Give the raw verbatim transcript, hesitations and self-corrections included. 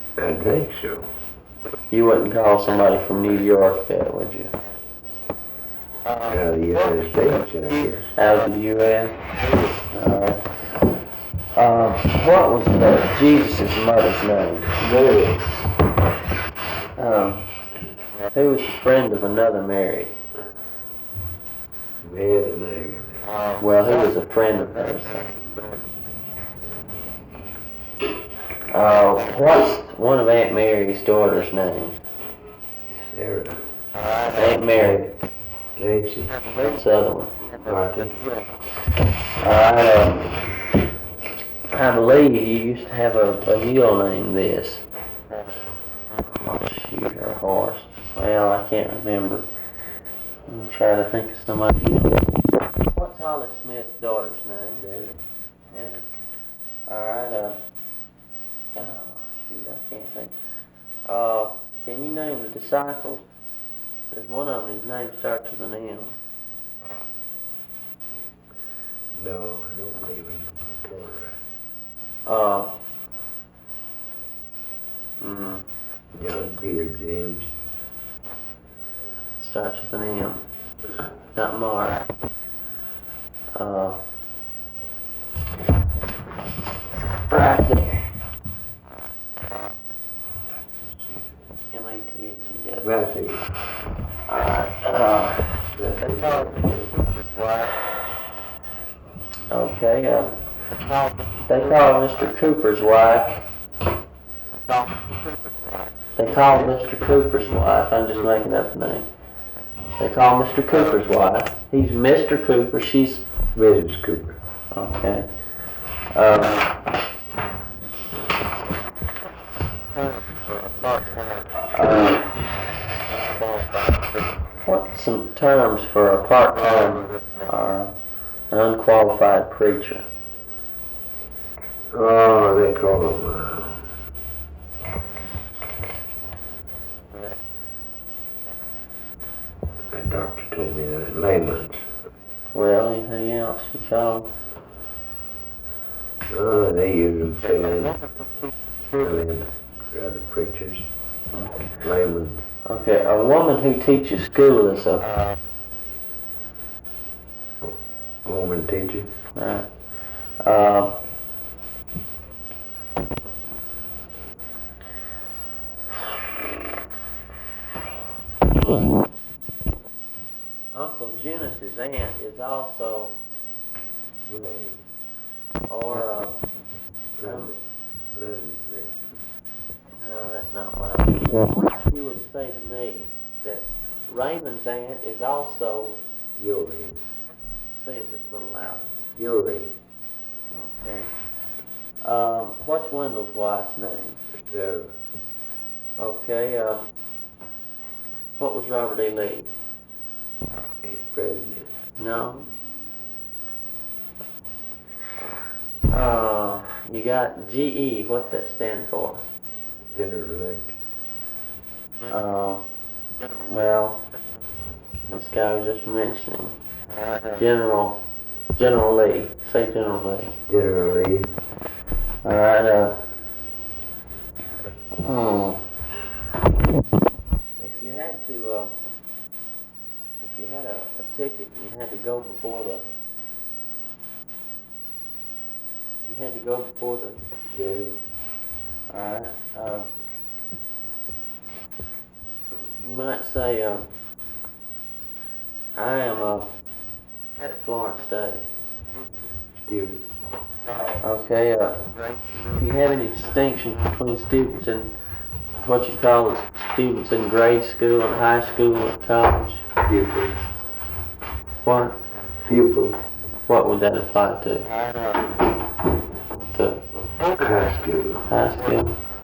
I think so. You wouldn't call somebody from New York that, would you? Out of the United States, I guess. Out of the U S? Alright. Uh, what was uh, Jesus' mother's name? Mary. Um, who was a friend of another Mary? Mary Mary. Well, who was a friend of hers? Uh, what's one of Aunt Mary's daughter's names? Sarah. Aunt Mary. Nancy. What's the other one? Martha. Uh, I believe you used to have a, a mule named this. Oh, shoot, or a horse. Well, I can't remember. I'm trying to think of somebody. What's Holly Smith's daughter's name? Mary. Yeah. Alright, uh, oh, shoot, I can't think. Uh, can you name the disciples? There's one of them, his name starts with an M. No, I don't believe in Torah. Uh, mm-hmm. John, Peter, James. Starts with an M. Not Mark. Uh, right there. M A T H E W. Matthew. Alright, uh, That's all. okay, uh, they call Mister Cooper's wife. They call Mister Cooper's wife, I'm just making up the name. They call Mister Cooper's wife. He's Mister Cooper, she's Missus Cooper. okay. Uh, uh, what's some terms for a part-time or an unqualified preacher? Oh, they call him, uh, that doctor told me that, layman's. Well, anything else you call them? Oh, they use them filling, filling other preachers, laymen. Okay, a woman who teaches school is a Woman teacher. right. Uh, Uncle Eunice's aunt is also, or uh, um, no, that's not what I mean. You would say to me that Raymond's aunt is also, Yuri. say it just a little louder. Yuri. Okay. Um, what's Wendell's wife's name? Sarah. Okay, uh, what was Robert E. Lee? He's president. No. Uh, you got G E, what's that stand for? General elect. Uh, well, this guy was just mentioning. General, General Lee. Say General Lee. General Lee. Alright, uh, hmm. If you had to, uh, if you had a, a ticket and you had to go before the, you had to go before the Judge. Alright, uh, you might say, uh, I am, uh, at Florence State. Student. Okay, uh, do you have any distinction between students and what you call students in grade school and high school and college? Pupil. What? Pupil. What would that apply to? To High school. high school?